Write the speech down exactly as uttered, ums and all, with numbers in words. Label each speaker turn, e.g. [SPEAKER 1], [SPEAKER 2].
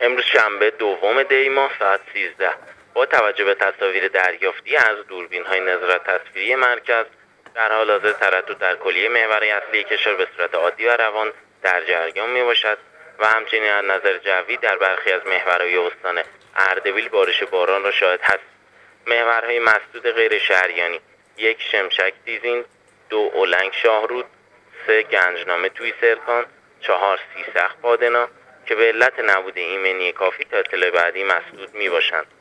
[SPEAKER 1] امروز شنبه دوم دی ماه ساعت سیزده با توجه به تصاویر دریافتی از دوربین‌های نظارت تصویری مرکز در حال حاضر تردد در کلیه محورهای اصلی کشور به صورت عادی و روان در جریان میباشد و همچنین از نظر جوی در برخی از محورهای استان اردبیل بارش باران را شاهد هست. محورهای مسدود غیر شهریانی: یک شمشک دیزین، دو اولنگ شاهرود، سه گنجنامه توی سرکان، چهار سیسخ پادنا که به علت نبود ایمنی کافی تا اطلاع بعدی مسدود می باشند.